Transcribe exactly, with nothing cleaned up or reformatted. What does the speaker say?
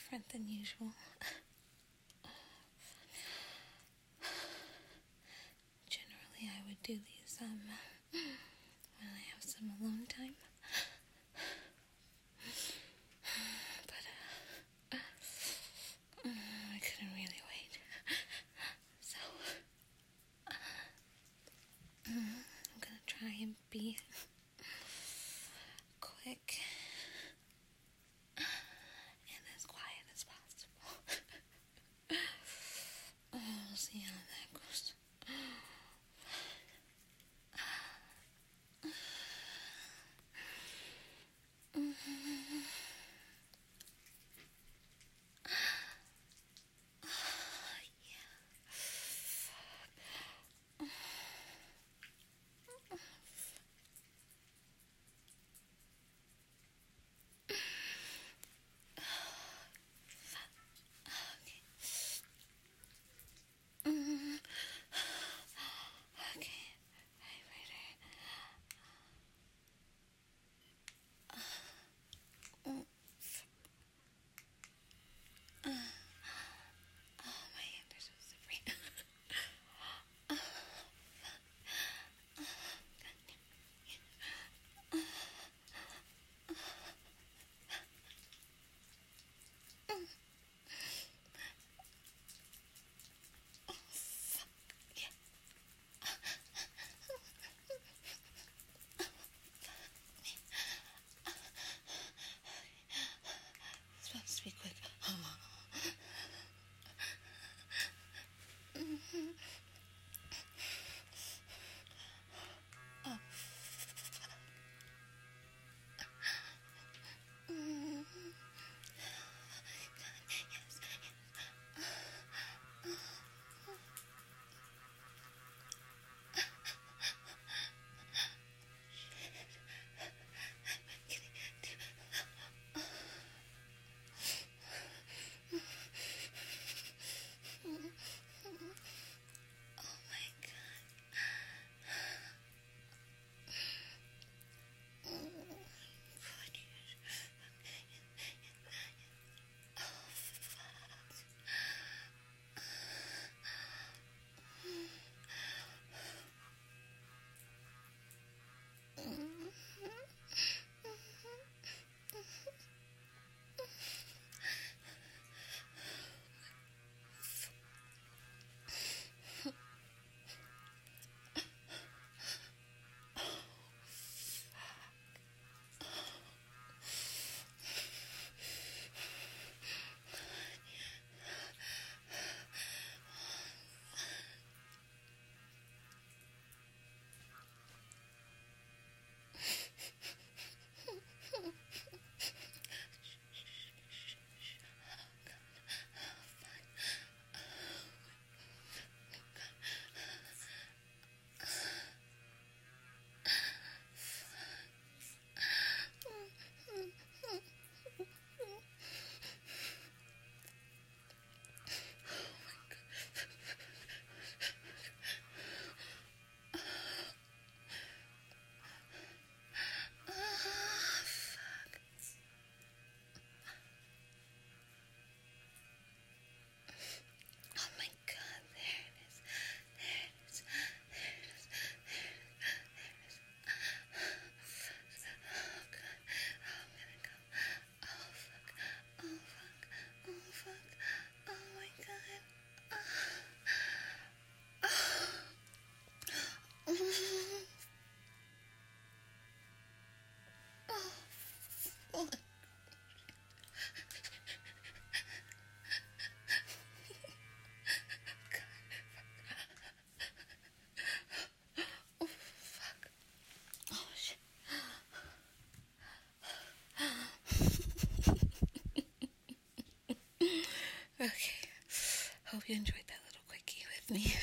different than usual. Generally, I would do these um when I have some alone time. But uh, I couldn't really wait. So I'm gonna try and be quick and as quiet as possible. We'll see how that goes. Supposed to be quick. Oh. Okay, hope you enjoyed that little quickie with me.